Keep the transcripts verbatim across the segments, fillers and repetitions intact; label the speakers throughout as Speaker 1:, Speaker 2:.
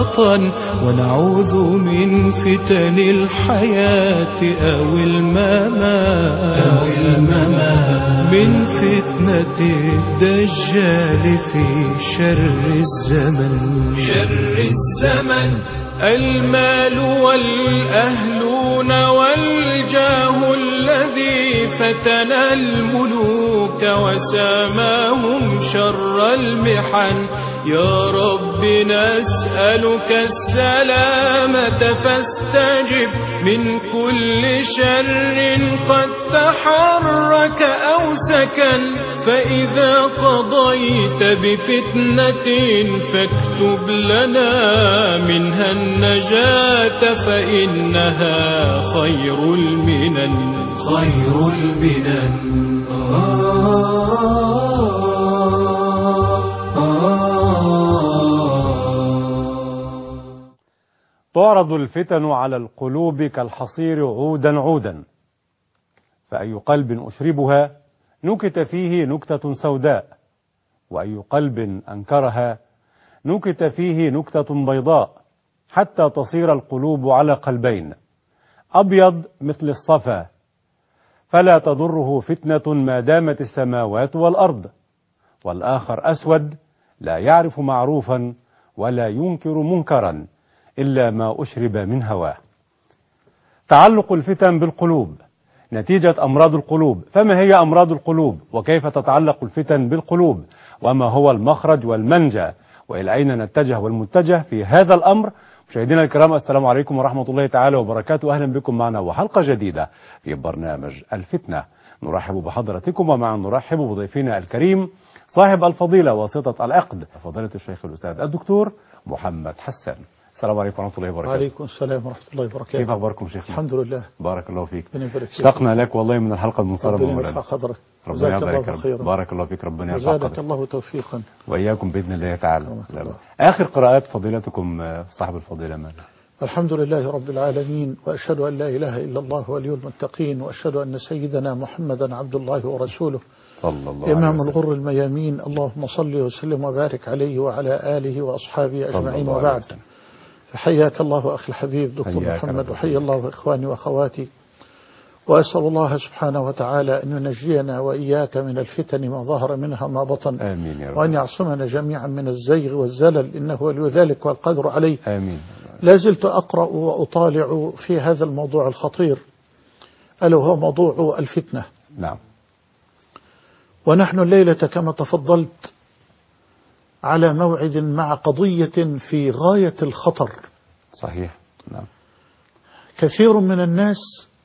Speaker 1: الوطن، ونعوذ من فتن الحياة أو الممات أو الممات من فتنة الدجال في شر الزمن شر الزمن. المال والأهلون والجاه الذي فتن الملوك وساماهم شر المحن. يا رب نسألك السلامة فاستجب من كل شر قد تحرك أو سكن. فإذا قضيت بفتنة فاكتب لنا منها النجاة، فإنها خير المنن خير المنن.
Speaker 2: تعرض الفتن على القلوب كالحصير عودا عودا، فأي قلب أشربها نكت فيه نكتة سوداء، وأي قلب أنكرها نكت فيه نكتة بيضاء، حتى تصير القلوب على قلبين، أبيض مثل الصفا، فلا تضره فتنة ما دامت السماوات والأرض، والآخر أسود لا يعرف معروفا ولا ينكر منكرا إلا ما أشرب من هواه. تعلق الفتن بالقلوب نتيجة أمراض القلوب. فما هي أمراض القلوب؟ وكيف تتعلق الفتن بالقلوب؟ وما هو المخرج والمنجى؟ وإلى أين نتجه والمتجه في هذا الأمر؟ مشاهدينا الكرام، السلام عليكم ورحمة الله تعالى وبركاته. أهلا بكم معنا وحلقة جديدة في برنامج الفتنة. نرحب بحضرتكم، ومع نرحب بضيفنا الكريم صاحب الفضيلة واسطة العقد، فضيلة الشيخ الأستاذ الدكتور محمد حسان. السلام عليكم ورحمة الله وبركاته.
Speaker 3: وعليكم السلام ورحمة الله وبركاته.
Speaker 2: كيف أخباركم شيخنا؟
Speaker 3: الحمد لله.
Speaker 2: بارك الله فيك.
Speaker 3: اشتقنا
Speaker 2: لك والله من الحلقة المنصرمة.
Speaker 3: ربنا يرفع قدرك.
Speaker 2: ربنا يبارك فيك. بارك الله فيك. ربنا يرفع قدرك.
Speaker 3: وزادك الله توفيقا.
Speaker 2: وإياكم بإذن الله تعالى. آخر قراءات فضيلتكم صاحب الفضيلة ماذا؟
Speaker 3: الحمد لله رب العالمين، وأشهد أن لا إله إلا الله ولي المتقين، وأشهد أن سيدنا محمدا عبد الله ورسوله
Speaker 2: صلى الله
Speaker 3: إمام الغر الميامين. اللهم صل وسلم وبارك عليه وعلى آله وأصحابه أجمعين، وبعد. فحياك الله أخي الحبيب دكتور محمد، وحيا الله إخواني وأخواتي، وأسأل الله سبحانه وتعالى أن ينجينا وإياك من الفتن ما ظهر منها ما بطن.
Speaker 2: آمين يا رب.
Speaker 3: وأن يعصمنا جميعا من الزيغ والزلل، إنه ولي ذلك والقدر عليه.
Speaker 2: آمين.
Speaker 3: لا زلت أقرأ وأطالع في هذا الموضوع الخطير، ألا وهو موضوع الفتنة.
Speaker 2: نعم.
Speaker 3: ونحن الليلة كما تفضلت على موعد مع قضية في غاية الخطر.
Speaker 2: صحيح. نعم.
Speaker 3: كثير من الناس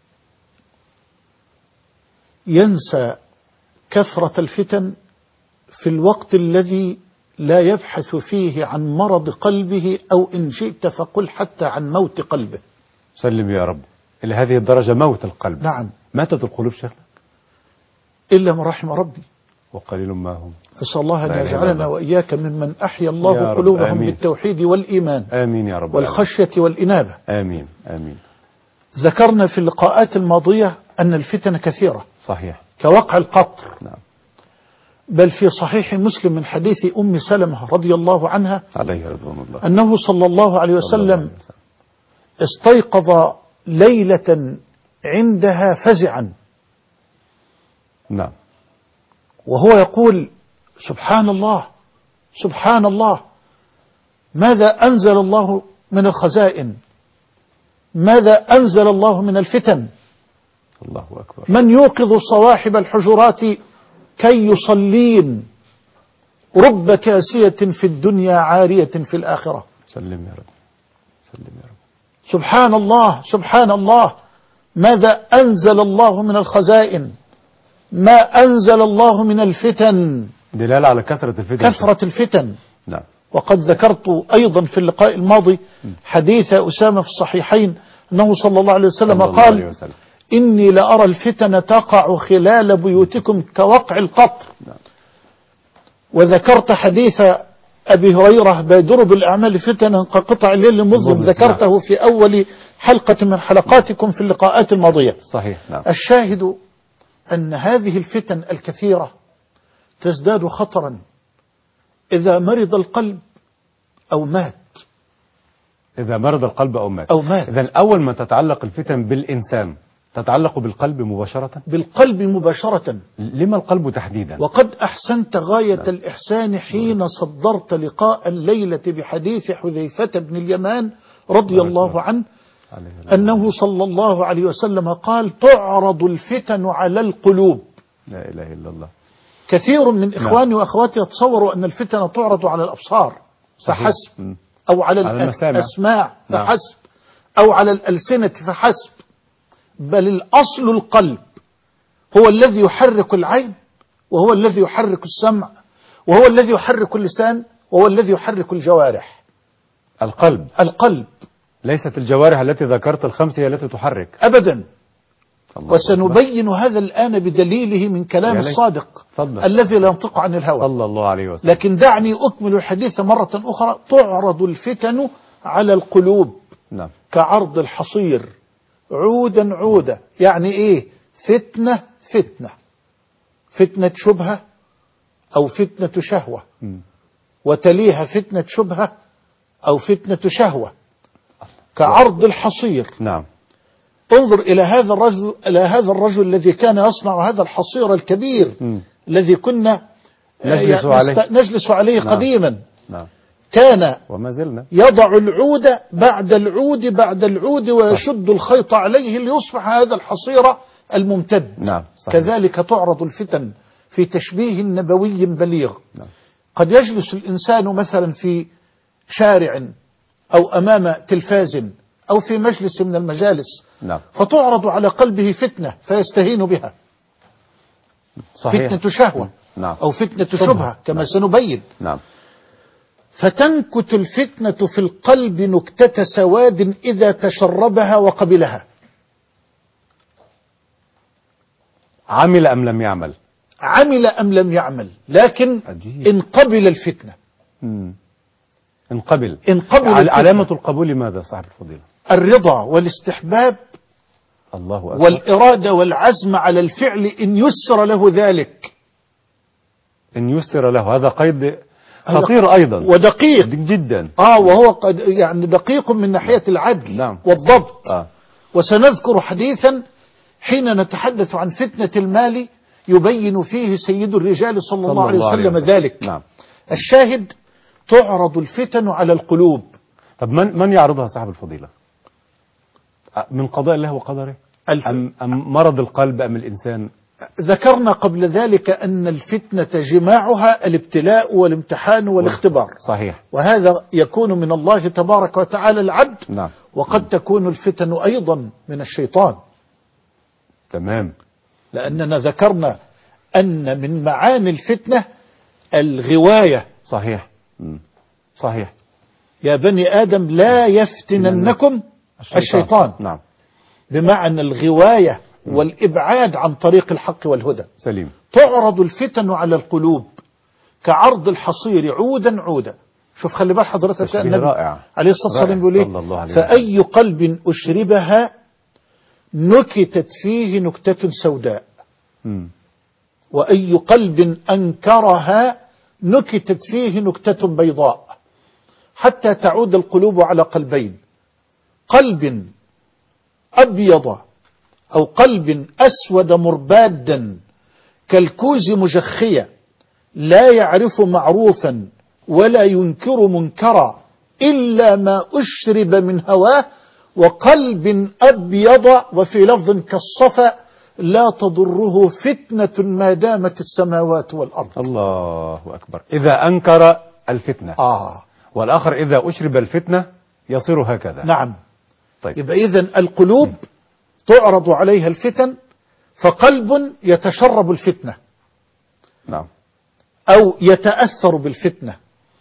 Speaker 3: ينسى كثرة الفتن في الوقت الذي لا يبحث فيه عن مرض قلبه، أو إن شئت فقل حتى عن موت قلبه.
Speaker 2: سلم يا رب. إلى هذه الدرجة موت القلب.
Speaker 3: نعم.
Speaker 2: ماتت القلوب شيخنا
Speaker 3: إلا من رحم ربي،
Speaker 2: وقليل ما هم.
Speaker 3: أسأل الله أن يجعلنا وإياك ممن أحيا الله قلوبهم بالتوحيد والإيمان.
Speaker 2: آمين يا رب.
Speaker 3: والخشية والإنابة.
Speaker 2: آمين آمين.
Speaker 3: ذكرنا في اللقاءات الماضية أن الفتن كثيرة.
Speaker 2: صحيح.
Speaker 3: كوقع القطر.
Speaker 2: نعم.
Speaker 3: بل في صحيح مسلم من حديث أم سلمة رضي الله عنها
Speaker 2: عليه رضوان الله
Speaker 3: أنه صلى الله عليه وسلم استيقظ ليلة عندها فزعا.
Speaker 2: نعم.
Speaker 3: وهو يقول: سبحان الله سبحان الله، ماذا أنزل الله من الخزائن، ماذا أنزل الله من الفتن.
Speaker 2: الله أكبر.
Speaker 3: من يوقظ صواحب الحجرات كي يصلين، رب كاسية في الدنيا عارية في الآخرة.
Speaker 2: سلم يا رب. سلم يا رب.
Speaker 3: سبحان الله سبحان الله، ماذا أنزل الله من الخزائن، ما أنزل الله من الفتن.
Speaker 2: دلالة على كثرة الفتن.
Speaker 3: كثرة الفتن.
Speaker 2: نعم.
Speaker 3: وقد ذكرت أيضا في اللقاء الماضي حديث أسامة في الصحيحين أنه صلى الله عليه وسلم قال: عليه وسلم. إني لأرى الفتن تقع خلال بيوتكم كوقع القطر.
Speaker 2: نعم.
Speaker 3: وذكرت حديث أبي هريرة: بادروا بالأعمال فتنا كقطع الليل المظلم. ذكرته نعم. في أول حلقة من حلقاتكم في اللقاءات الماضية.
Speaker 2: صحيح. نعم.
Speaker 3: الشاهد أن هذه الفتن الكثيرة تزداد خطرا إذا مرض القلب أو مات.
Speaker 2: إذا مرض القلب أو مات
Speaker 3: أو مات.
Speaker 2: إذن أول ما تتعلق الفتن بالإنسان تتعلق بالقلب مباشرة؟
Speaker 3: بالقلب مباشرة.
Speaker 2: لما القلب تحديدا؟
Speaker 3: وقد أحسنت غاية الإحسان حين صدرت لقاء الليلة بحديث حذيفة بن اليمان رضي الله عنه أنه صلى الله عليه وسلم قال تعرض الفتن على القلوب.
Speaker 2: لا إله إلا الله.
Speaker 3: كثير من إخواني وأخواتي يتصوروا أن الفتن تعرض على الأبصار فحسب، أو على الأسماع فحسب، أو على الألسنة فحسب، بل الأصل القلب هو الذي يحرك العين، وهو الذي يحرك السمع، وهو الذي يحرك اللسان، وهو الذي يحرك الجوارح.
Speaker 2: القلب
Speaker 3: القلب
Speaker 2: ليست الجوارح التي ذكرت الخمس هي التي تحرك
Speaker 3: أبدا. وسنبين هذا الآن بدليله من كلام الصادق
Speaker 2: فضل.
Speaker 3: الذي لا ينطق عن الهوى
Speaker 2: صلى الله عليه وسلم.
Speaker 3: لكن دعني أكمل الحديث مرة أخرى. تعرض الفتن على القلوب
Speaker 2: نعم.
Speaker 3: كعرض الحصير عودا عودا. يعني إيه؟ فتنة فتنة، فتنة شبهة أو فتنة شهوة، م. وتليها فتنة شبهة أو فتنة شهوة، كعرض الحصير.
Speaker 2: نعم.
Speaker 3: انظر إلى هذا الرجل إلى هذا الرجل الذي كان يصنع هذا الحصير الكبير م. الذي كنا
Speaker 2: نجلس عليه,
Speaker 3: نجلس عليه نعم. قديما
Speaker 2: نعم.
Speaker 3: كان
Speaker 2: وما زلنا
Speaker 3: يضع العود بعد العود بعد العود ويشد الخيط عليه ليصبح هذا الحصير الممتد.
Speaker 2: نعم.
Speaker 3: كذلك تعرض الفتن في تشبيه نبوي بليغ.
Speaker 2: نعم.
Speaker 3: قد يجلس الإنسان مثلا في شارع أو أمام تلفاز أو في مجلس من المجالس
Speaker 2: نعم.
Speaker 3: فتعرض على قلبه فتنة فيستهين بها.
Speaker 2: صحيح.
Speaker 3: فتنة شهوة
Speaker 2: نعم.
Speaker 3: أو فتنة شبهة كما نعم. سنبين.
Speaker 2: نعم.
Speaker 3: فتنكت الفتنة في القلب نكتة سواد إذا تشربها وقبلها.
Speaker 2: عمل أم لم يعمل؟
Speaker 3: عمل أم لم يعمل، لكن أجيب. إن قبل الفتنة.
Speaker 2: مم. إن قبل.
Speaker 3: إن قبل
Speaker 2: الفتنة. علامة القبول ماذا صاحب الفضيلة؟
Speaker 3: الرضا والاستحباب
Speaker 2: الله أكبر.
Speaker 3: والإرادة والعزم على الفعل إن يسر له ذلك.
Speaker 2: إن يسر له، هذا قيد خطير أيضا
Speaker 3: ودقيق
Speaker 2: جدا.
Speaker 3: آه وهو قد يعني دقيق من ناحية العدل
Speaker 2: نعم.
Speaker 3: والضبط.
Speaker 2: آه.
Speaker 3: وسنذكر حديثا حين نتحدث عن فتنة المال يبين فيه سيد الرجال صلى, صلى الله عليه وسلم ذلك.
Speaker 2: نعم.
Speaker 3: الشاهد تعرض الفتن على القلوب.
Speaker 2: طب من من يعرضها صاحب الفضيلة؟ من قضاء الله وقدره
Speaker 3: الف...
Speaker 2: أم, أم مرض القلب أم الإنسان؟
Speaker 3: ذكرنا قبل ذلك أن الفتنة جماعها الابتلاء والامتحان والاختبار.
Speaker 2: صحيح.
Speaker 3: وهذا يكون من الله تبارك وتعالى العبد.
Speaker 2: نعم.
Speaker 3: وقد تكون الفتن أيضا من الشيطان.
Speaker 2: تمام.
Speaker 3: لأننا ذكرنا أن من معاني الفتنة الغواية.
Speaker 2: صحيح. م. صحيح.
Speaker 3: يا بني آدم لا يفتننكم الشيطان, الشيطان.
Speaker 2: نعم.
Speaker 3: بمعنى الغواية والإبعاد عن طريق الحق والهدى.
Speaker 2: سليم.
Speaker 3: تعرض الفتن على القلوب كعرض الحصير عودا عودا. شوف خلي بال حضرتك النبي عليه الصلاة والسلام بيقول ايه؟ فأي قلب أشربها نكتت فيه نكتة سوداء م. وأي قلب أنكرها نكتت فيه نكتة بيضاء، حتى تعود القلوب على قلبين: قلب أبيض أو قلب أسود مربادا كالكوز مجخية لا يعرف معروفا ولا ينكر منكرا إلا ما أشرب من هواه، وقلب أبيض وفي لفظ كالصفا لا تضره فتنة ما دامت السماوات والأرض.
Speaker 2: الله أكبر. إذا أنكر الفتنة
Speaker 3: آه.
Speaker 2: والآخر إذا أشرب الفتنة يصير هكذا.
Speaker 3: نعم.
Speaker 2: طيب.
Speaker 3: يبقى إذن القلوب م. تعرض عليها الفتن، فقلب يتشرب الفتنة
Speaker 2: نعم
Speaker 3: أو يتأثر بالفتنة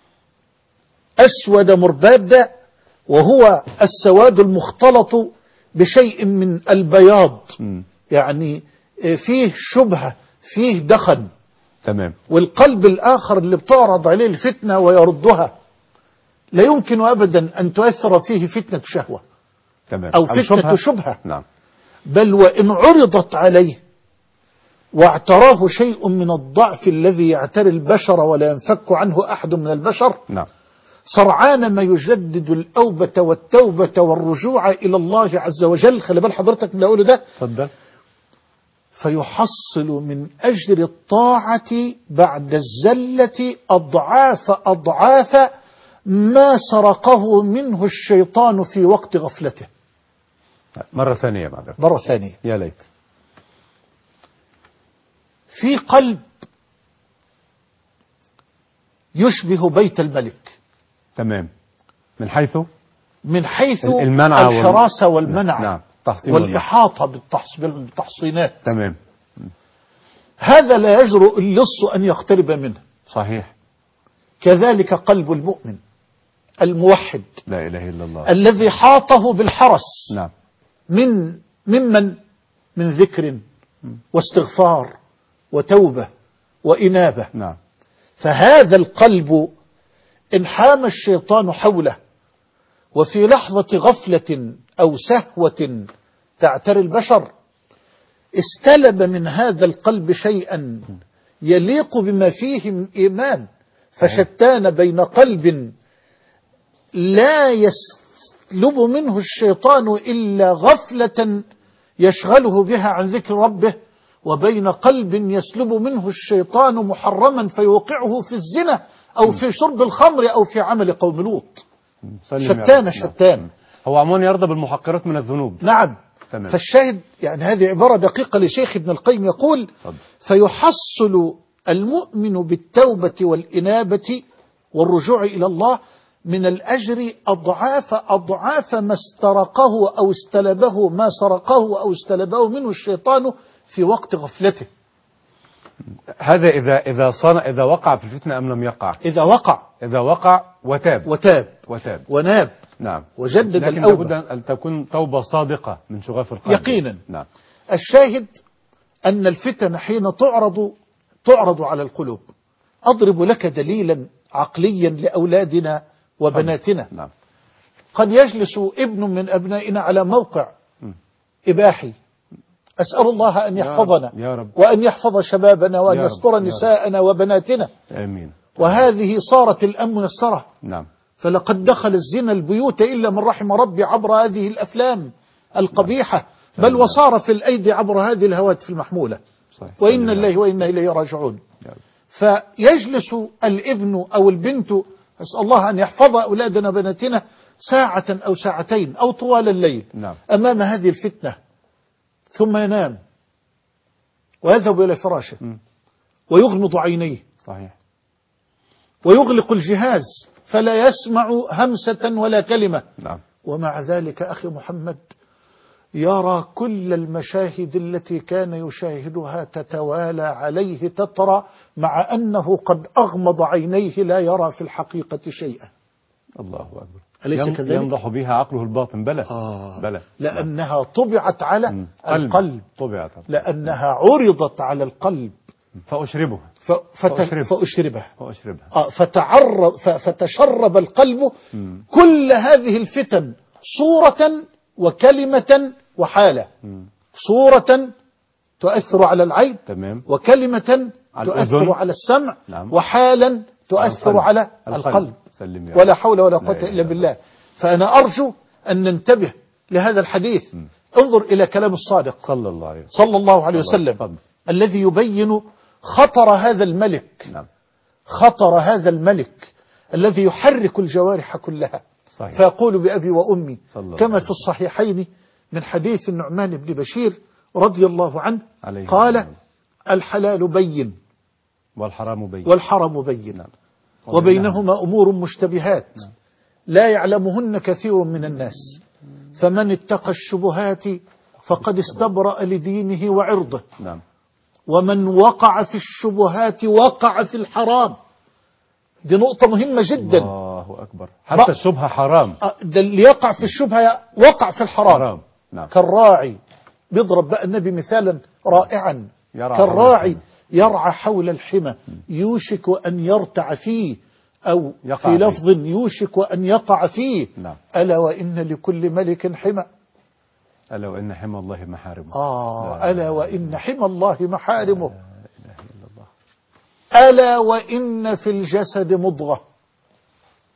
Speaker 3: أسود مرباد، وهو السواد المختلط بشيء من البياض م. يعني فيه شبهة فيه دخن.
Speaker 2: تمام.
Speaker 3: والقلب الآخر اللي بتعرض عليه الفتنة ويردها لا يمكن أبدا أن تؤثر فيه فتنة شهوة
Speaker 2: تمام.
Speaker 3: أو فتنة شبهة, شبهة.
Speaker 2: نعم.
Speaker 3: بل وإن عرضت عليه واعتراه شيء من الضعف الذي يعتري البشر ولا ينفك عنه أحد من البشر،
Speaker 2: نعم.
Speaker 3: سرعان ما يجدد الأوبة والتوبة والرجوع إلى الله عز وجل. خلي بال حضرتك من أقوله ده.
Speaker 2: تفضل.
Speaker 3: فيحصل من أجر الطاعة بعد الزلة أضعاف أضعاف ما سرقه منه الشيطان في وقت غفلته.
Speaker 2: مرة ثانية بعد
Speaker 3: مرة ثانية.
Speaker 2: يا ليت.
Speaker 3: في قلب يشبه بيت الملك.
Speaker 2: تمام. من حيث
Speaker 3: من حيث
Speaker 2: المنع
Speaker 3: الحراسة والمنع.
Speaker 2: نعم. تحصين
Speaker 3: والإحاطة بالتحص... بالتحصينات.
Speaker 2: تمام.
Speaker 3: هذا لا يجرؤ اللص أن يقترب منه.
Speaker 2: صحيح.
Speaker 3: كذلك قلب المؤمن الموحد
Speaker 2: لا إله إلا الله
Speaker 3: الذي حاطه بالحرس.
Speaker 2: نعم.
Speaker 3: من ممن من ذكر واستغفار وتوبة وإنابة.
Speaker 2: نعم.
Speaker 3: فهذا القلب إن حام الشيطان حوله وفي لحظة غفلة أو سهوة تعتري البشر استلب من هذا القلب شيئا يليق بما فيه من إيمان. فشتان بين قلب لا يسلب منه الشيطان إلا غفلة يشغله بها عن ذكر ربه، وبين قلب يسلب منه الشيطان محرما فيوقعه في الزنا أو في شرب الخمر أو في عمل قوم لوط. شتان شتان.
Speaker 2: هو عموما يرضى بالمحقرات من الذنوب.
Speaker 3: نعم.
Speaker 2: تمام.
Speaker 3: فالشاهد يعني هذه عبارة دقيقة لشيخ ابن القيم يقول
Speaker 2: طب.
Speaker 3: فيحصل المؤمن بالتوبة والإنابة والرجوع إلى الله من الأجر أضعاف أضعاف ما استرقه أو استلبه ما سرقه أو استلبه منه الشيطان في وقت غفلته.
Speaker 2: هذا إذا إذا صان إذا وقع في الفتنة أم لم يقع.
Speaker 3: إذا وقع.
Speaker 2: إذا وقع وتاب.
Speaker 3: وتاب.
Speaker 2: وتاب.
Speaker 3: وناب.
Speaker 2: نعم.
Speaker 3: وجدد
Speaker 2: لكن
Speaker 3: الأوبة.
Speaker 2: لابد أن تكون توبة صادقة من شغاف القلب.
Speaker 3: يقينا.
Speaker 2: نعم.
Speaker 3: الشاهد أن الفتن حين تعرض تعرض على القلوب. أضرب لك دليلا عقليا لأولادنا وبناتنا.
Speaker 2: نعم.
Speaker 3: قد يجلس ابن من أبنائنا على موقع إباحي. أسأل الله أن يحفظنا
Speaker 2: يا رب.
Speaker 3: وأن يحفظ شبابنا وأن
Speaker 2: يا
Speaker 3: يستر
Speaker 2: رب.
Speaker 3: نساءنا وبناتنا.
Speaker 2: آمين.
Speaker 3: وهذه صارت الأم ميسرة.
Speaker 2: نعم.
Speaker 3: فلقد دخل الزنا البيوت إلا من رحم ربي عبر هذه الأفلام القبيحة. بل وصار في الأيدي عبر هذه الهواتف المحمولة.
Speaker 2: صحيح.
Speaker 3: وإن الله وإنا إليه راجعون. فيجلس الابن أو البنت أسأل الله أن يحفظ أولادنا وبناتنا ساعة أو ساعتين أو طوال الليل.
Speaker 2: نعم.
Speaker 3: أمام هذه الفتنة ثم ينام ويذهب إلى فراشه م. ويغمض عينيه.
Speaker 2: صحيح.
Speaker 3: ويغلق الجهاز فلا يسمع همسة ولا كلمة.
Speaker 2: نعم.
Speaker 3: ومع ذلك أخي محمد يرى كل المشاهد التي كان يشاهدها تتوالى عليه تترى مع أنه قد أغمض عينيه لا يرى في الحقيقة شيئا.
Speaker 2: الله أكبر.
Speaker 3: أليس كذلك؟
Speaker 2: ينضح بها عقله الباطن. بلى.
Speaker 3: آه.
Speaker 2: بلى.
Speaker 3: لأنها طبعت على
Speaker 2: قلب.
Speaker 3: القلب.
Speaker 2: طبعت.
Speaker 3: لأنها عرضت على القلب.
Speaker 2: فأشربها.
Speaker 3: ف... فت...
Speaker 2: فأشرب.
Speaker 3: فأشربها.
Speaker 2: فأشربها.
Speaker 3: آه فتعرض ف... فتشرب القلب م. كل هذه الفتن صورة وكلمة وحالة. م. صورة تؤثر على العين.
Speaker 2: تمام.
Speaker 3: وكلمة
Speaker 2: على
Speaker 3: تؤثر
Speaker 2: الأذن.
Speaker 3: على السمع.
Speaker 2: نعم.
Speaker 3: وحالا تؤثر على القلب, القلب.
Speaker 2: سلم
Speaker 3: ولا حول ولا قوة إلا بالله. فأنا أرجو أن ننتبه لهذا الحديث. م. انظر إلى كلام الصادق
Speaker 2: صلى الله عليه وسلم,
Speaker 3: صلى الله عليه وسلم
Speaker 2: فضل.
Speaker 3: الذي يبين خطر هذا الملك.
Speaker 2: نعم.
Speaker 3: خطر هذا الملك الذي يحرك الجوارح كلها.
Speaker 2: صحيح.
Speaker 3: فيقول بأبي وأمي كما في
Speaker 2: عليه.
Speaker 3: الصحيحين من حديث النعمان بن بشير رضي الله عنه
Speaker 2: عليه.
Speaker 3: قال
Speaker 2: عليه.
Speaker 3: الحلال بين
Speaker 2: والحرام بين
Speaker 3: والحرام بين. نعم. وبينهما أمور مشتبهات. نعم. لا يعلمهن كثير من الناس فمن اتقى الشبهات فقد استبرأ لدينه وعرضه.
Speaker 2: نعم.
Speaker 3: ومن وقع في الشبهات وقع في الحرام. دي نقطة مهمة جدا.
Speaker 2: الله أكبر. حتى الشبهة حرام.
Speaker 3: ده اللي يقع في الشبهة وقع في الحرام.
Speaker 2: حرام. نعم.
Speaker 3: كالراعي بيضرب بقى النبي مثالا رائعا. كالراعي يرعى حول الحمى يوشك أن يرتع فيه أو في لفظ يوشك أن يقع فيه.
Speaker 2: نعم.
Speaker 3: ألا وإن لكل ملك حمى.
Speaker 2: ألا وإن حمى الله محارمه.
Speaker 3: آه ألا وإن حمى الله محارمه.
Speaker 2: لا إله إلا الله.
Speaker 3: ألا وإن في الجسد مضغة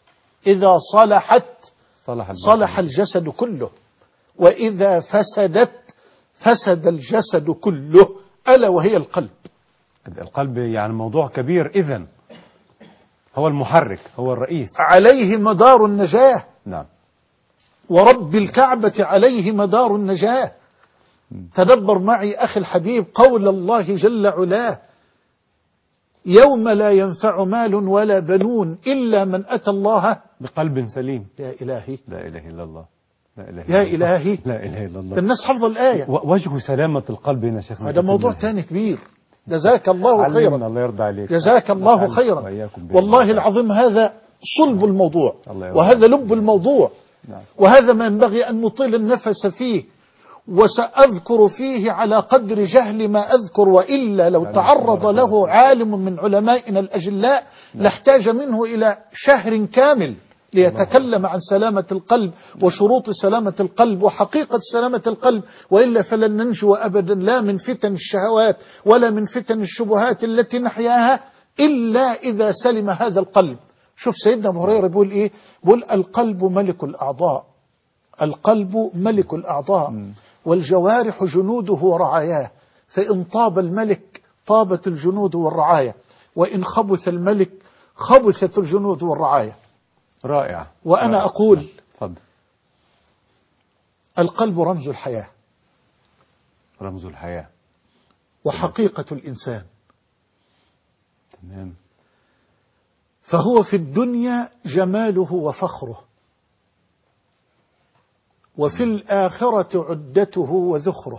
Speaker 3: إذا صلحت
Speaker 2: صلح الجسد,
Speaker 3: صلح الجسد كله، وإذا فسدت فسد الجسد كله، ألا وهي القلب.
Speaker 2: القلب يعني موضوع كبير، إذن هو المحرك، هو الرئيس،
Speaker 3: عليه مدار النجاة.
Speaker 2: نعم.
Speaker 3: ورب الكعبة عليه مدار النجاة. تدبر معي أخي الحبيب قول الله جل علاه: يوم لا ينفع مال ولا بنون إلا من أتى الله
Speaker 2: بقلب سليم.
Speaker 3: يا إلهي،
Speaker 2: لا إله إلا الله، لا إله
Speaker 3: يا
Speaker 2: إلا الله.
Speaker 3: إلهي،
Speaker 2: لا إله إلا الله.
Speaker 3: الناس حفظ الآية.
Speaker 2: وجه سلامة القلب هنا شيخنا،
Speaker 3: هذا موضوع ثاني كبير. جزاك الله خيرا،
Speaker 2: الله يرضى عليك،
Speaker 3: جزاك الله خيرا. والله العظيم هذا صلب الموضوع، وهذا لب الموضوع، وهذا ما ينبغي أن نطيل النفس فيه، وسأذكر فيه على قدر جهل ما أذكر، وإلا لو تعرض له عالم من علمائنا الأجلاء لاحتاج منه إلى شهر كامل ليتكلم عن سلامة القلب وشروط سلامة القلب وحقيقة سلامة القلب، وإلا فلن ننجو أبدا لا من فتن الشهوات ولا من فتن الشبهات التي نحياها إلا إذا سلم هذا القلب. شوف سيدنا أبو هريرة بيقول إيه؟ بيقول: القلب ملك الأعضاء، القلب ملك الأعضاء، والجوارح جنوده ورعاياه، فإن طاب الملك طابت الجنود والرعاية، وإن خبث الملك خبثت الجنود والرعاية.
Speaker 2: رائع.
Speaker 3: وأنا
Speaker 2: رائع.
Speaker 3: أقول:
Speaker 2: فضل.
Speaker 3: القلب رمز الحياة،
Speaker 2: رمز الحياة
Speaker 3: وحقيقة الإنسان.
Speaker 2: تمام.
Speaker 3: فهو في الدنيا جماله وفخره، وفي الآخرة عدته وذخره.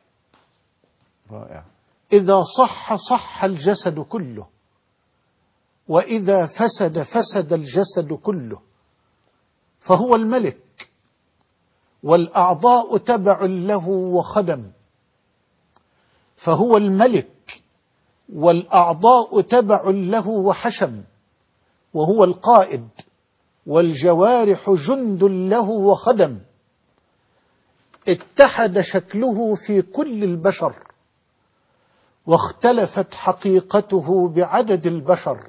Speaker 2: رائع.
Speaker 3: إذا صح صح الجسد كله، وإذا فسد فسد الجسد كله. فهو الملك، والأعضاء تبع له وخدم. فهو الملك، والأعضاء تبع له وحشم، وهو القائد، والجوارح جند له وخدم. اتحد شكله في كل البشر، واختلفت حقيقته بعدد البشر.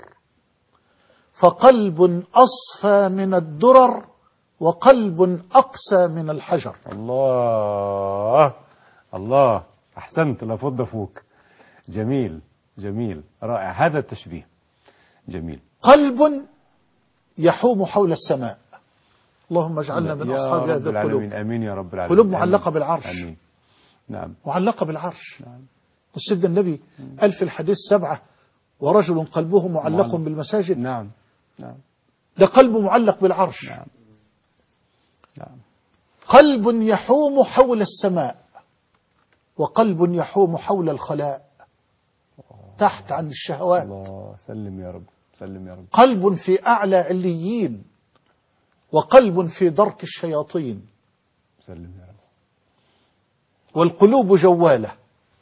Speaker 3: فقلب أصفى من الدرر، وقلب أقسى من الحجر.
Speaker 2: الله الله، أحسنت، لا فض فوق. جميل جميل، رائع هذا التشبيه، جميل.
Speaker 3: قلب يحوم حول السماء. اللهم اجعلنا من أصحاب هذه القلوب.
Speaker 2: آمين يا رب العالمين.
Speaker 3: قلوب معلقة بالعرش.
Speaker 2: آمين. نعم. معلقة
Speaker 3: بالعرش. نعم. والسيد النبي قال في الحديث سبعة: ورجل قلبه معلق معلق بالمساجد.
Speaker 2: نعم نعم.
Speaker 3: ده قلب معلق بالعرش.
Speaker 2: نعم نعم.
Speaker 3: قلب يحوم حول السماء، وقلب يحوم حول الخلاء تحت عن الشهوات.
Speaker 2: الله، سلم يا رب، سلم يا رب.
Speaker 3: قلب في أعلى عليين، وقلب في درك الشياطين.
Speaker 2: سلم يا رب.
Speaker 3: والقلوب جوالة،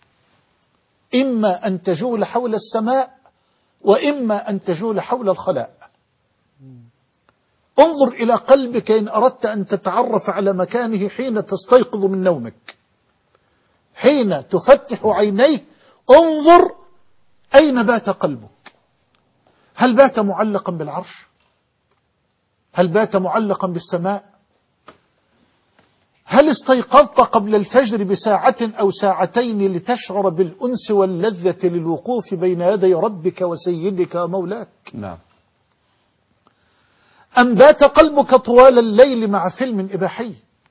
Speaker 3: إما أن تجول حول السماء، وإما أن تجول حول الخلاء. انظر إلى قلبك إن أردت أن تتعرف على مكانه حين تستيقظ من نومك، حين تفتح عينيك انظر أين بات قلبك. هل بات معلقا بالعرش؟ هل بات معلقا بالسماء؟ هل استيقظت قبل الفجر بساعة أو ساعتين لتشعر بالأنس واللذة للوقوف بين يدي ربك وسيدك ومولاك؟
Speaker 2: نعم.
Speaker 3: أم بات قلبك طوال الليل مع فيلم إباحي،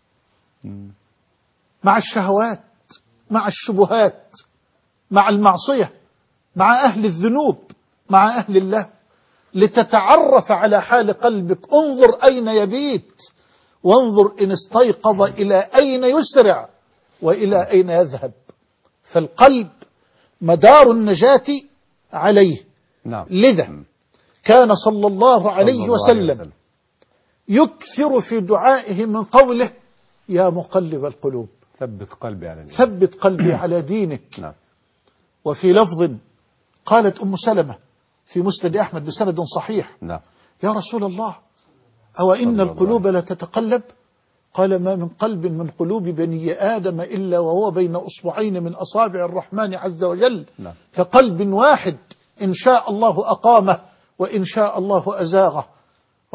Speaker 3: مع الشهوات، مع الشبهات، مع المعصية، مع أهل الذنوب، مع أهل الله؟ لتتعرف على حال قلبك انظر أين يبيت، وانظر إن استيقظ إلى أين يسرع وإلى أين يذهب. فالقلب مدار النجاة عليه.
Speaker 2: نعم.
Speaker 3: لذا كان صلى الله عليه
Speaker 2: الله
Speaker 3: وسلم
Speaker 2: عليه وسلم
Speaker 3: يكثر في دعائه من قوله: يا مقلب القلوب
Speaker 2: ثبت قلبي على دينك،
Speaker 3: ثبت قلبي على دينك.
Speaker 2: نعم.
Speaker 3: وفي لفظ قالت أم سلمة في مسند أحمد بسند صحيح:
Speaker 2: نعم.
Speaker 3: يا رسول الله، أو إن القلوب لا تتقلب؟ قال: ما من قلب من قلوب بني آدم إلا وهو بين أصبعين من أصابع الرحمن عز وجل.
Speaker 2: نعم.
Speaker 3: كقلب واحد إن شاء الله أقامه وإن شاء الله أزاغه.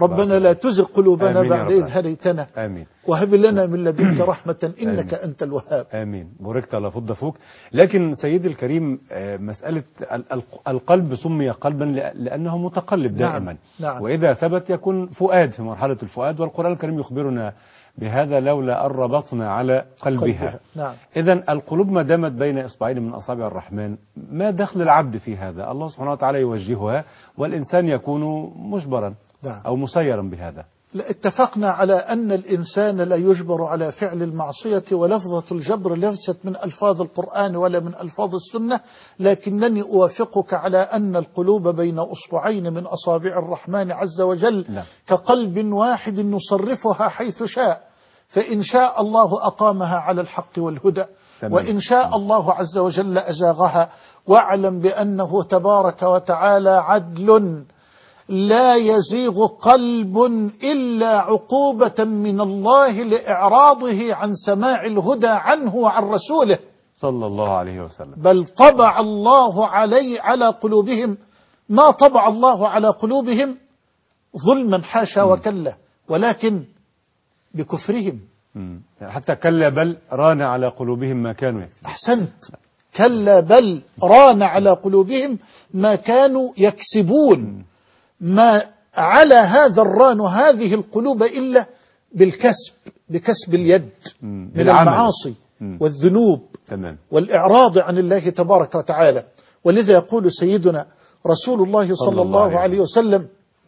Speaker 3: ربنا لا تزغ قلوبنا
Speaker 2: آمين يا
Speaker 3: بعد
Speaker 2: رب.
Speaker 3: إذ هديتنا
Speaker 2: آمين.
Speaker 3: وهب لنا من لدنك رحمة إنك
Speaker 2: آمين.
Speaker 3: أنت الوهاب.
Speaker 2: آمين. باركت الله فض فوق. لكن سيدي الكريم، آه، مسألة ال- ال- القلب سمي قلبا لأ- لأنه متقلب دائما.
Speaker 3: نعم. نعم.
Speaker 2: وإذا ثبت يكون فؤاد في مرحلة الفؤاد، والقرآن الكريم يخبرنا بهذا لولا أن ربطنا على قلبها.
Speaker 3: قلبها. نعم.
Speaker 2: إذا القلوب ما دامت بين إصبعين من أصابع الرحمن، ما دخل العبد في هذا؟ الله سبحانه وتعالى يوجهها، والإنسان يكون مجبرا
Speaker 3: نعم.
Speaker 2: أو مسيرا بهذا.
Speaker 3: لا، اتفقنا على أن الإنسان لا يجبر على فعل المعصية، ولفظة الجبر ليست من ألفاظ القرآن ولا من ألفاظ السنة، لكنني أوافقك على أن القلوب بين أصبعين من أصابع الرحمن عز وجل.
Speaker 2: نعم.
Speaker 3: كقلب واحد يصرفها حيث شاء، فإن شاء الله أقامها على الحق والهدى،
Speaker 2: تمام.
Speaker 3: وإن شاء الله عز وجل أزاغها. واعلم بأنه تبارك وتعالى عدل، لا يزيغ قلب إلا عقوبة من الله لإعراضه عن سماع الهدى عنه وعن رسوله
Speaker 2: صلى الله عليه وسلم.
Speaker 3: بل طبع الله علي على قلوبهم ما طبع الله على قلوبهم ظلما حاشا وكلا، ولكن بكفرهم.
Speaker 2: مم. حتى كلا بل ران على قلوبهم ما كانوا يكسبون.
Speaker 3: أحسنت. كلا بل ران على قلوبهم ما كانوا يكسبون. ما على هذا الران هذه القلوب إلا بالكسب، بكسب اليد
Speaker 2: مم.
Speaker 3: من المعاصي
Speaker 2: مم.
Speaker 3: والذنوب
Speaker 2: تمام.
Speaker 3: والإعراض عن الله تبارك وتعالى. ولذا يقول سيدنا رسول الله صلى الله عليه وسلم: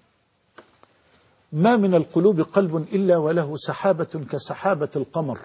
Speaker 3: ما من القلوب قلب إلا وله سحابة كسحابة القمر.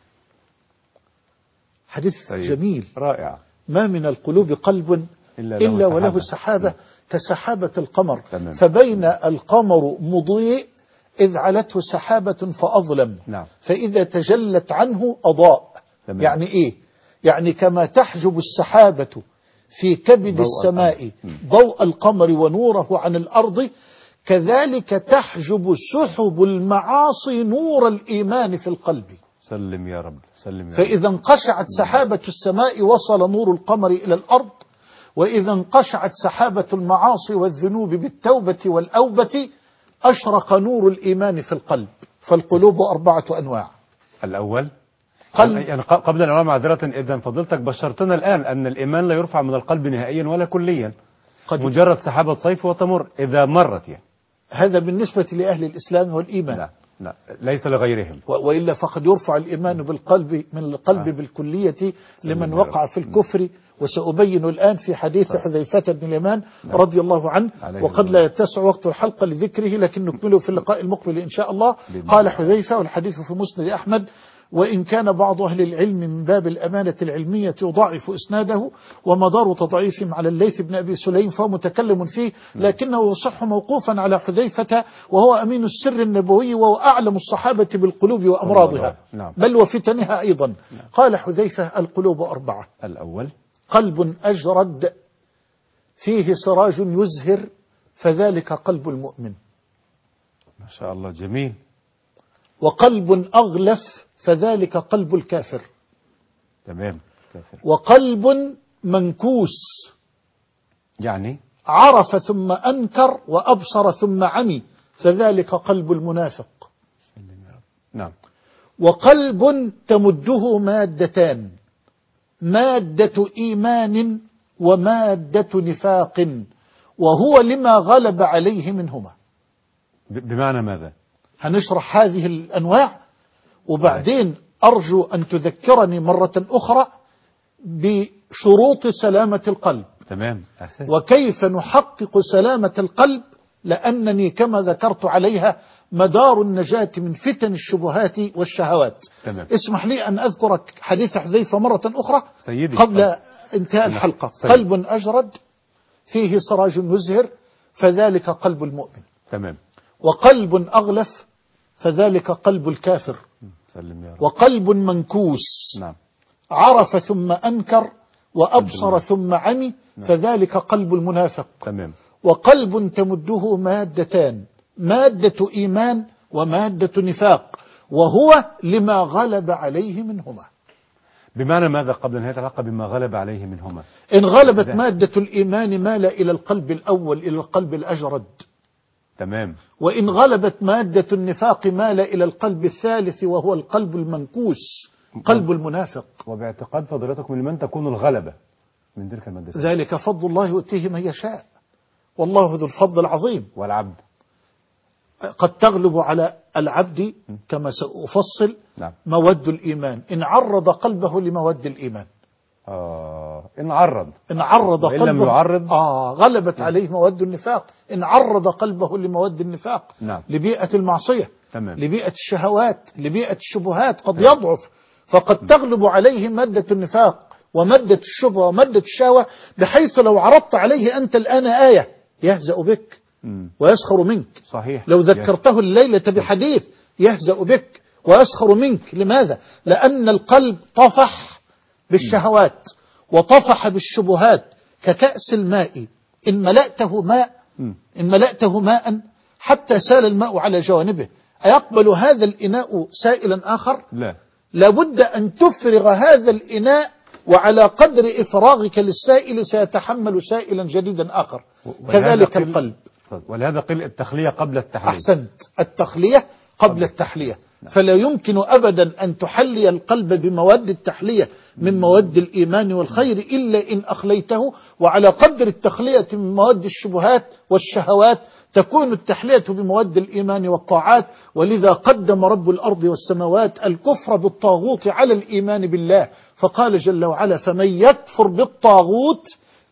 Speaker 3: حديث
Speaker 2: طيب.
Speaker 3: جميل
Speaker 2: رائع.
Speaker 3: ما من القلوب قلب
Speaker 2: إلا,
Speaker 3: إلا
Speaker 2: له
Speaker 3: وله
Speaker 2: سحابة.
Speaker 3: سحابة كسحابة القمر.
Speaker 2: تمام.
Speaker 3: فبين القمر مضيء إذ علته سحابة فأظلم.
Speaker 2: نعم.
Speaker 3: فإذا تجلت عنه أضاء.
Speaker 2: تمام.
Speaker 3: يعني إيه؟ يعني كما تحجب السحابة في كبد
Speaker 2: ضوء
Speaker 3: السماء
Speaker 2: القمر.
Speaker 3: ضوء القمر ونوره عن الأرض، كذلك تحجب سحب المعاصي نور الإيمان في القلب.
Speaker 2: سلم يا رب، سلم يا رب.
Speaker 3: فإذا انقشعت سحابة السماء وصل نور القمر إلى الأرض، وإذا انقشعت سحابة المعاصي والذنوب بالتوبة والأوبة أشرق نور الإيمان في القلب. فالقلوب أربعة أنواع.
Speaker 2: الأول
Speaker 3: قلب
Speaker 2: يعني قبل الأنواع معذرة، إذا فضلتك بشرتنا الآن أن الإيمان لا يرفع من القلب نهائيا ولا كليا،
Speaker 3: قد
Speaker 2: مجرد سحابة صيف وتمر إذا مرت يعني.
Speaker 3: هذا بالنسبة لأهل الإسلام والإيمان.
Speaker 2: لا لا ليس لغيرهم.
Speaker 3: و- وإلا فقد يرفع الإيمان بالقلب من القلب
Speaker 2: آه.
Speaker 3: بالكلية لمن
Speaker 2: سلم
Speaker 3: وقع
Speaker 2: يا رب.
Speaker 3: في الكفر. وسأبين الآن في حديث
Speaker 2: طيب.
Speaker 3: حذيفة بن اليمان
Speaker 2: نعم.
Speaker 3: رضي الله عنه،
Speaker 2: عليه
Speaker 3: وقد
Speaker 2: الله.
Speaker 3: لا يتسع وقت الحلقة لذكره، لكن نكمله في اللقاء المقبل إن شاء الله.
Speaker 2: بإذن
Speaker 3: قال
Speaker 2: الله.
Speaker 3: حذيفة، والحديث في مسند أحمد: وإن كان بعض أهل العلم من باب الأمانة العلمية يضاعف إسناده، ومدار تضعيفهم على الليث بن أبي سليم فهو متكلم فيه، لكنه يصح موقوفا على حذيفة، وهو أمين السر النبوي وهو أعلم الصحابة بالقلوب وأمراضها،
Speaker 2: نعم.
Speaker 3: بل وفتنها أيضا. قال حذيفة: القلوب أربعة.
Speaker 2: الأول
Speaker 3: قلب أجرد فيه سراج يزهر فذلك قلب المؤمن.
Speaker 2: ما شاء الله جميل.
Speaker 3: وقلب أغلف فذلك قلب الكافر.
Speaker 2: تمام. كافر.
Speaker 3: وقلب منكوس
Speaker 2: يعني
Speaker 3: عرف ثم أنكر وأبصر ثم عمي فذلك قلب المنافق.
Speaker 2: سلم يا رب. نعم.
Speaker 3: وقلب تمده مادتان: مادة إيمان ومادة نفاق، وهو لما غلب عليه منهما.
Speaker 2: ب- بمعنى ماذا؟
Speaker 3: هنشرح هذه الأنواع، وبعدين أرجو أن تذكرني مرة أخرى بشروط سلامة القلب.
Speaker 2: تمام. أساس.
Speaker 3: وكيف نحقق سلامة القلب، لأنني كما ذكرت عليها مدار النجاة من فتن الشبهات والشهوات.
Speaker 2: تمام.
Speaker 3: اسمح لي أن أذكرك حديث حذيفة مرة أخرى
Speaker 2: سيدي
Speaker 3: قبل
Speaker 2: طبعا.
Speaker 3: انتهاء الحلقة.
Speaker 2: سيد.
Speaker 3: قلب أجرد فيه سراج يزهر فذلك قلب المؤمن.
Speaker 2: تمام.
Speaker 3: وقلب أغلف فذلك قلب الكافر.
Speaker 2: سلم يا رب.
Speaker 3: وقلب منكوس
Speaker 2: نعم.
Speaker 3: عرف ثم أنكر وأبصر
Speaker 2: قلب
Speaker 3: ثم عمي فذلك قلب المنافق.
Speaker 2: تمام.
Speaker 3: وقلب تمده مادتان: مادة إيمان ومادة نفاق، وهو لما غلب عليه منهما.
Speaker 2: بمعنى ماذا قبل نهاية الحلقة بما غلب عليه منهما؟
Speaker 3: إن غلبت
Speaker 2: ده.
Speaker 3: مادة الإيمان مال إلى القلب الأول، إلى القلب الأجرد.
Speaker 2: تمام.
Speaker 3: وإن غلبت مادة النفاق مال إلى القلب الثالث وهو القلب المنكوس، قلب المنافق.
Speaker 2: وباعتقاد فضيلتكم لمن تكون الغلبة من تلك المادة؟
Speaker 3: ذلك فضل الله يؤتيه من يشاء، والله ذو الفضل العظيم.
Speaker 2: والعبد
Speaker 3: قد تغلب على العبد كما سأفصل
Speaker 2: نعم.
Speaker 3: مود الإيمان إن عرض قلبه لمود الإيمان.
Speaker 2: آه إن عرض
Speaker 3: إن عرض
Speaker 2: وإن
Speaker 3: قلبه
Speaker 2: لم يعرض
Speaker 3: آه غلبت نعم. عليه مود النفاق. إن عرض قلبه لمود النفاق
Speaker 2: نعم.
Speaker 3: لبيئة المعصية
Speaker 2: تمام.
Speaker 3: لبيئة الشهوات لبيئة الشبهات قد نعم. يضعف، فقد تغلب عليه مادة النفاق ومادة الشبهة ومادة الشهوة، بحيث لو عرضت عليه أنت الآن آية يهزأ بك مم. ويسخر منك.
Speaker 2: صحيح.
Speaker 3: لو ذكرته الليلة بحديث يهزأ بك ويسخر منك. لماذا؟ لأن القلب طفح بالشهوات وطفح بالشبهات ككأس الماء إن ملأته ماء إن ملأته ماء حتى سال الماء على جوانبه، أيقبل هذا الإناء سائلا آخر؟
Speaker 2: لا،
Speaker 3: لابد أن تفرغ هذا الإناء، وعلى قدر إفراغك للسائل سيتحمل سائلا جديدا آخر. كذلك
Speaker 2: قل...
Speaker 3: القلب.
Speaker 2: ولهذا قل التخلية قبل التحلية.
Speaker 3: أحسنت، التخلية قبل التحلية. فلا يمكن أبدا أن تحلي القلب بمواد التحلية من مواد الإيمان والخير إلا إن أخليته، وعلى قدر التخلية من مواد الشبهات والشهوات تكون التحلية بمواد الإيمان والطاعات. ولذا قدم رب الأرض والسماوات الكفر بالطاغوت على الإيمان بالله، فقال جل وعلا: فمن يكفر بالطاغوت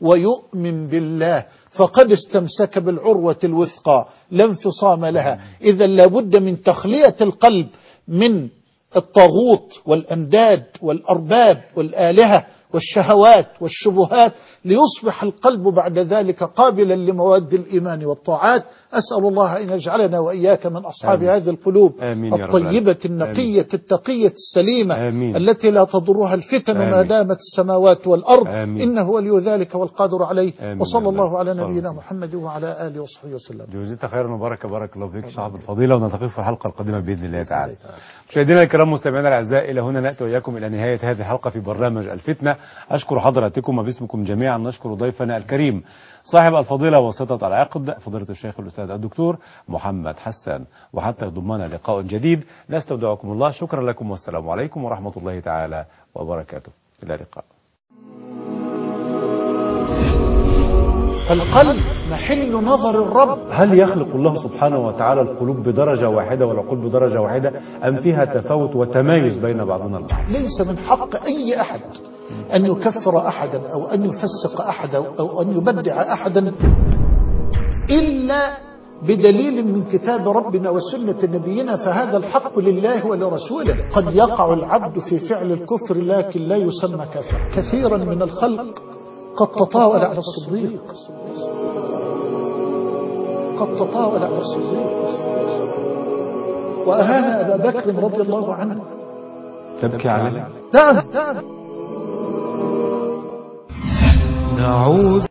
Speaker 3: ويؤمن بالله فقد استمسك بالعروة الوثقى لا انفصام لها. إذا لابد من تخلية القلب من الطاغوت والأنداد والأرباب والآلهة والشهوات والشبهات، ليصبح القلب بعد ذلك قابلا لمواد الإيمان والطاعات. أسأل الله أن يجعلنا وإياك من أصحاب آمين. هذه القلوب الطيبة النقية آمين. التقية السليمة آمين. التي لا تضرها الفتن آمين. ما دامت السماوات والأرض آمين. إنه ولي ذلك والقادر عليه آمين. وصلى الله على نبينا محمد وعلى آله وصحبه وسلم.
Speaker 2: جزيت خيرا وبارك بارك الله فيك صاحب الفضيلة، ونلتقيك في الحلقة القادمة بإذن الله تعالى. مشاهدينا الكرام مستمعينا الأعزاء، إلى هنا نأتي وإياكم إلى نهاية هذه الحلقة في برنامج الفتنة. أشكر حضراتكم وباسمكم جميعا نشكر ضيفنا الكريم صاحب الفضيلة وسطة العقد فضيلة الشيخ الأستاذ الدكتور محمد حسان. وحتى يضمنا لقاء جديد نستودعكم الله. شكرا لكم والسلام عليكم ورحمة الله تعالى وبركاته. إلى اللقاء.
Speaker 3: القلب محل نظر الرب.
Speaker 2: هل يخلق الله سبحانه وتعالى القلوب بدرجة واحدة والعقول بدرجة واحدة أم فيها تفاوت وتمايز بين بعضنا البعض؟
Speaker 3: ليس من حق أي أحد أن يكفر أحدا أو أن يفسق أحدا أو أن يبدع أحدا إلا بدليل من كتاب ربنا وسنة نبينا، فهذا الحق لله ولرسوله. قد يقع العبد في فعل الكفر لكن لا يسمى كافر. كثيرا من الخلق قد تطاول على الصديق قد تطاول على الصديق وأهان أبا بكر رضي الله عنه.
Speaker 2: تبكي عليه؟
Speaker 3: نعم نعم.
Speaker 1: نعوذ